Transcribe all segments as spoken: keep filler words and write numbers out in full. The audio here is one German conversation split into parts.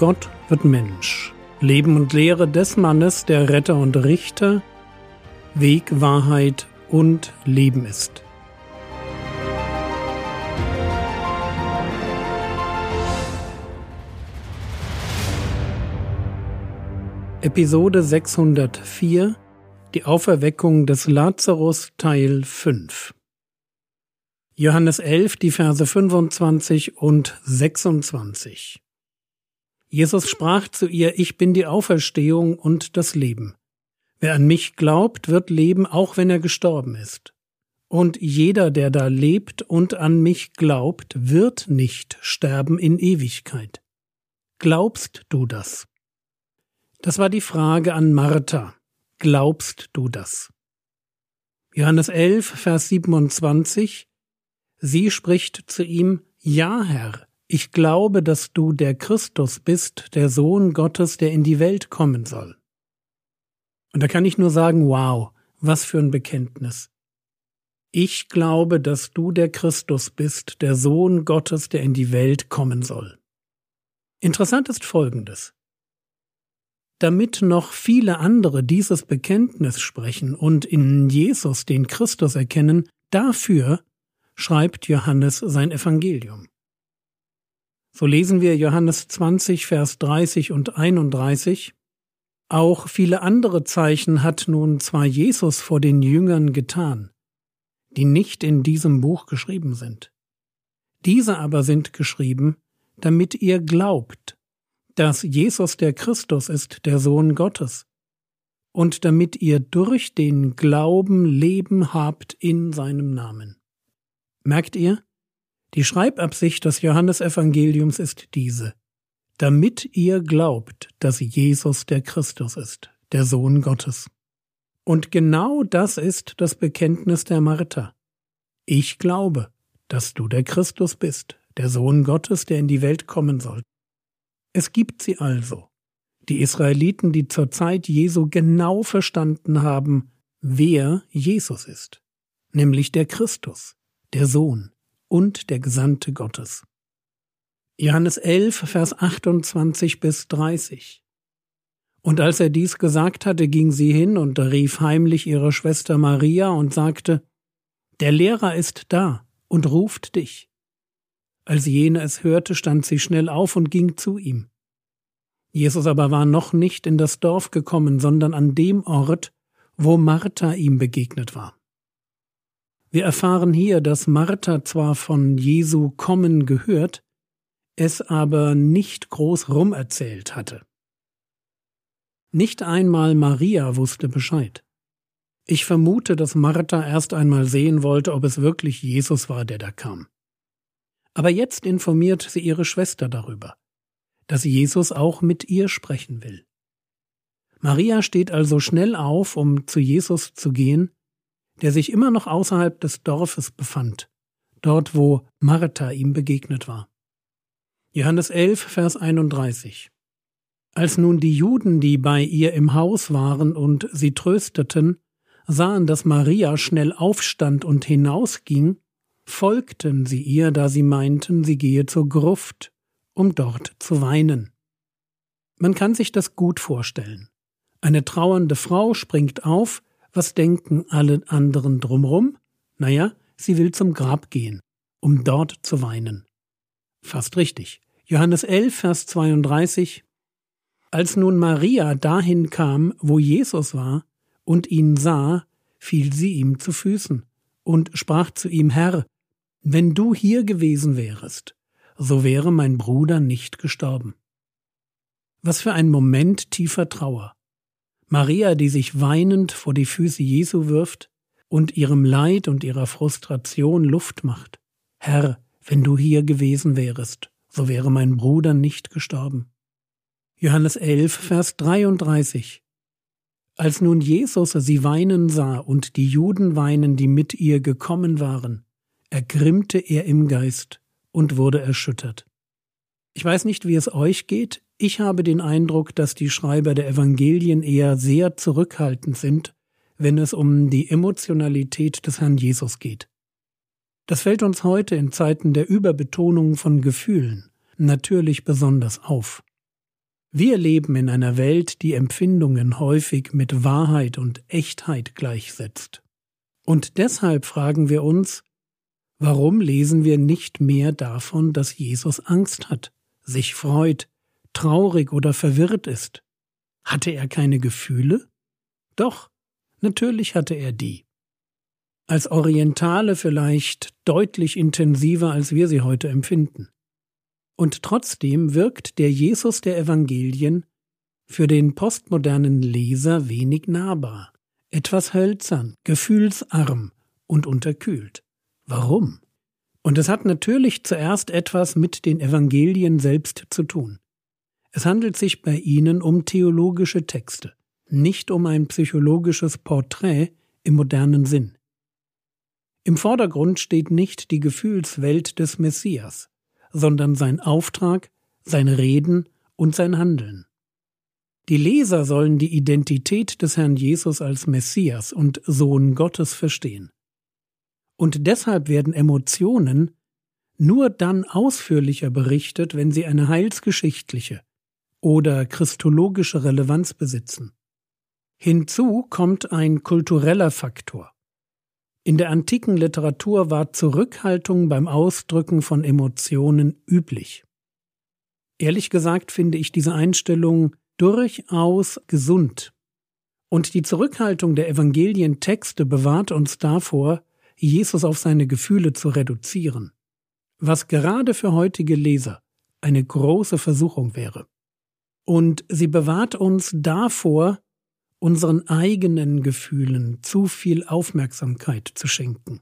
Gott wird Mensch. Leben und Lehre des Mannes, der Retter und Richter, Weg, Wahrheit und Leben ist. Episode sechshundertvier, die Auferweckung des Lazarus, Teil fünf. Johannes elf, die Verse fünfundzwanzig und sechsundzwanzig. Jesus sprach zu ihr: Ich bin die Auferstehung und das Leben. Wer an mich glaubt, wird leben, auch wenn er gestorben ist. Und jeder, der da lebt und an mich glaubt, wird nicht sterben in Ewigkeit. Glaubst du das? Das war die Frage an Martha. Glaubst du das? Johannes elf, Vers siebenundzwanzig. Sie spricht zu ihm: Ja, Herr, ich glaube, dass du der Christus bist, der Sohn Gottes, der in die Welt kommen soll. Und da kann ich nur sagen, wow, was für ein Bekenntnis. Ich glaube, dass du der Christus bist, der Sohn Gottes, der in die Welt kommen soll. Interessant ist Folgendes. Damit noch viele andere dieses Bekenntnis sprechen und in Jesus den Christus erkennen, dafür schreibt Johannes sein Evangelium. So lesen wir Johannes zwanzig, Vers dreißig und einunddreißig. Auch viele andere Zeichen hat nun zwar Jesus vor den Jüngern getan, die nicht in diesem Buch geschrieben sind. Diese aber sind geschrieben, damit ihr glaubt, dass Jesus der Christus ist, der Sohn Gottes, und damit ihr durch den Glauben Leben habt in seinem Namen. Merkt ihr? Die Schreibabsicht des Johannesevangeliums ist diese: damit ihr glaubt, dass Jesus der Christus ist, der Sohn Gottes. Und genau das ist das Bekenntnis der Martha. Ich glaube, dass du der Christus bist, der Sohn Gottes, der in die Welt kommen soll. Es gibt sie also, die Israeliten, die zur Zeit Jesu genau verstanden haben, wer Jesus ist, nämlich der Christus, der Sohn und der Gesandte Gottes. Johannes elf, Vers achtundzwanzig bis dreißig. Und als er dies gesagt hatte, ging sie hin und rief heimlich ihre Schwester Maria und sagte: Der Lehrer ist da und ruft dich. Als jene es hörte, stand sie schnell auf und ging zu ihm. Jesus aber war noch nicht in das Dorf gekommen, sondern an dem Ort, wo Martha ihm begegnet war. Wir erfahren hier, dass Martha zwar von Jesu Kommen gehört, es aber nicht groß rumerzählt hatte. Nicht einmal Maria wusste Bescheid. Ich vermute, dass Martha erst einmal sehen wollte, ob es wirklich Jesus war, der da kam. Aber jetzt informiert sie ihre Schwester darüber, dass Jesus auch mit ihr sprechen will. Maria steht also schnell auf, um zu Jesus zu gehen, der sich immer noch außerhalb des Dorfes befand, dort wo Martha ihm begegnet war. Johannes elf, Vers einunddreißig. Als nun die Juden, die bei ihr im Haus waren und sie trösteten, sahen, dass Maria schnell aufstand und hinausging, folgten sie ihr, da sie meinten, sie gehe zur Gruft, um dort zu weinen. Man kann sich das gut vorstellen. Eine trauernde Frau springt auf. Was denken alle anderen drumrum? Naja, sie will zum Grab gehen, um dort zu weinen. Fast richtig. Johannes elf, Vers zweiunddreißig. Als nun Maria dahin kam, wo Jesus war, und ihn sah, fiel sie ihm zu Füßen und sprach zu ihm: Herr, wenn du hier gewesen wärest, so wäre mein Bruder nicht gestorben. Was für ein Moment tiefer Trauer. Maria, die sich weinend vor die Füße Jesu wirft und ihrem Leid und ihrer Frustration Luft macht. Herr, wenn du hier gewesen wärest, so wäre mein Bruder nicht gestorben. Johannes elf, Vers dreiunddreißig. Als nun Jesus sie weinen sah und die Juden weinen, die mit ihr gekommen waren, ergrimmte er im Geist und wurde erschüttert. Ich weiß nicht, wie es euch geht. Ich habe den Eindruck, dass die Schreiber der Evangelien eher sehr zurückhaltend sind, wenn es um die Emotionalität des Herrn Jesus geht. Das fällt uns heute in Zeiten der Überbetonung von Gefühlen natürlich besonders auf. Wir leben in einer Welt, die Empfindungen häufig mit Wahrheit und Echtheit gleichsetzt. Und deshalb fragen wir uns, warum lesen wir nicht mehr davon, dass Jesus Angst hat, sich freut, traurig oder verwirrt ist? Hatte er keine Gefühle? Doch, natürlich hatte er die. Als Orientale vielleicht deutlich intensiver, als wir sie heute empfinden. Und trotzdem wirkt der Jesus der Evangelien für den postmodernen Leser wenig nahbar, etwas hölzern, gefühlsarm und unterkühlt. Warum? Und es hat natürlich zuerst etwas mit den Evangelien selbst zu tun. Es handelt sich bei ihnen um theologische Texte, nicht um ein psychologisches Porträt im modernen Sinn. Im Vordergrund steht nicht die Gefühlswelt des Messias, sondern sein Auftrag, sein Reden und sein Handeln. Die Leser sollen die Identität des Herrn Jesus als Messias und Sohn Gottes verstehen. Und deshalb werden Emotionen nur dann ausführlicher berichtet, wenn sie eine heilsgeschichtliche oder christologische Relevanz besitzen. Hinzu kommt ein kultureller Faktor. In der antiken Literatur war Zurückhaltung beim Ausdrücken von Emotionen üblich. Ehrlich gesagt finde ich diese Einstellung durchaus gesund. Und die Zurückhaltung der Evangelientexte bewahrt uns davor, Jesus auf seine Gefühle zu reduzieren, was gerade für heutige Leser eine große Versuchung wäre. Und sie bewahrt uns davor, unseren eigenen Gefühlen zu viel Aufmerksamkeit zu schenken.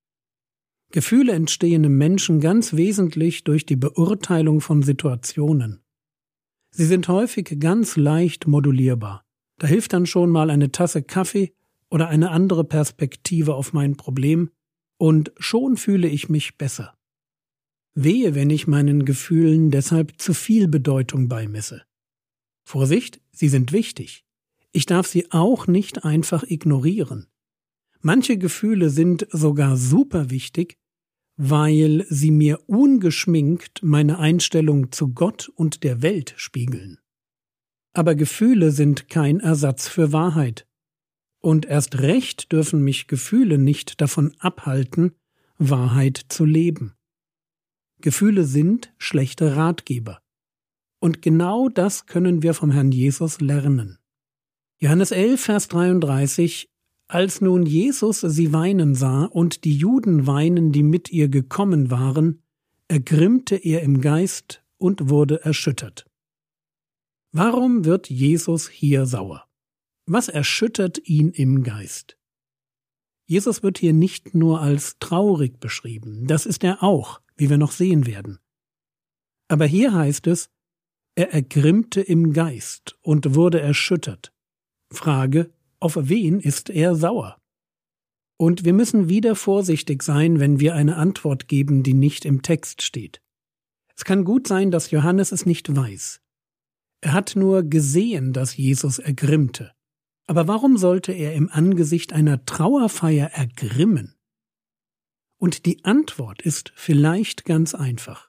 Gefühle entstehen im Menschen ganz wesentlich durch die Beurteilung von Situationen. Sie sind häufig ganz leicht modulierbar. Da hilft dann schon mal eine Tasse Kaffee oder eine andere Perspektive auf mein Problem, und schon fühle ich mich besser. Wehe, wenn ich meinen Gefühlen deshalb zu viel Bedeutung beimesse. Vorsicht, sie sind wichtig. Ich darf sie auch nicht einfach ignorieren. Manche Gefühle sind sogar super wichtig, weil sie mir ungeschminkt meine Einstellung zu Gott und der Welt spiegeln. Aber Gefühle sind kein Ersatz für Wahrheit. Und erst recht dürfen mich Gefühle nicht davon abhalten, Wahrheit zu leben. Gefühle sind schlechte Ratgeber. Und genau das können wir vom Herrn Jesus lernen. Johannes elf, Vers dreiunddreißig: Als nun Jesus sie weinen sah und die Juden weinen, die mit ihr gekommen waren, ergrimmte er im Geist und wurde erschüttert. Warum wird Jesus hier sauer? Was erschüttert ihn im Geist? Jesus wird hier nicht nur als traurig beschrieben, das ist er auch, wie wir noch sehen werden. Aber hier heißt es, er ergrimmte im Geist und wurde erschüttert. Frage, auf wen ist er sauer? Und wir müssen wieder vorsichtig sein, wenn wir eine Antwort geben, die nicht im Text steht. Es kann gut sein, dass Johannes es nicht weiß. Er hat nur gesehen, dass Jesus ergrimmte. Aber warum sollte er im Angesicht einer Trauerfeier ergrimmen? Und die Antwort ist vielleicht ganz einfach.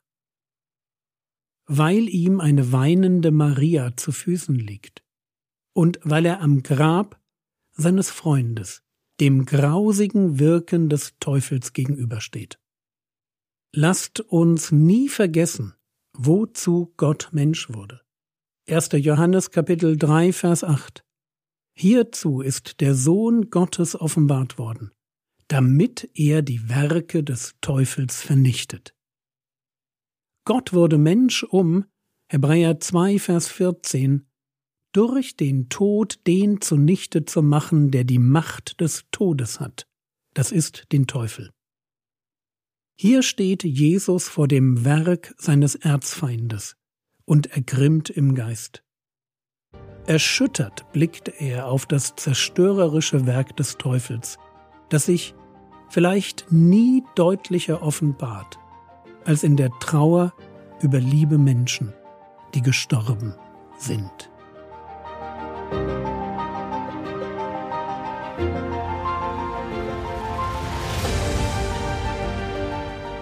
Weil ihm eine weinende Maria zu Füßen liegt. Und weil er am Grab seines Freundes, dem grausigen Wirken des Teufels gegenübersteht. Lasst uns nie vergessen, wozu Gott Mensch wurde. erster Johannes Kapitel drei, Vers acht. Hierzu ist der Sohn Gottes offenbart worden, damit er die Werke des Teufels vernichtet. Gott wurde Mensch, um, Hebräer zwei, Vers vierzehn, durch den Tod den zunichte zu machen, der die Macht des Todes hat, das ist den Teufel. Hier steht Jesus vor dem Werk seines Erzfeindes und ergrimmt im Geist. Erschüttert blickt er auf das zerstörerische Werk des Teufels, das sich vielleicht nie deutlicher offenbart, als in der Trauer über liebe Menschen, die gestorben sind.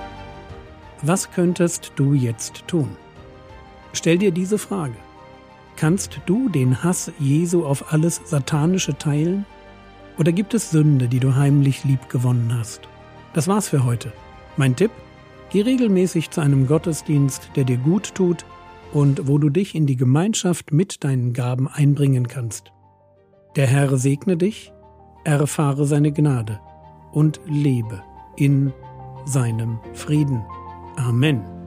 Was könntest du jetzt tun? Stell dir diese Frage. Kannst du den Hass Jesu auf alles Satanische teilen? Oder gibt es Sünde, die du heimlich liebgewonnen hast? Das war's für heute. Mein Tipp? Geh regelmäßig zu einem Gottesdienst, der dir gut tut und wo du dich in die Gemeinschaft mit deinen Gaben einbringen kannst. Der Herr segne dich, erfahre seine Gnade und lebe in seinem Frieden. Amen.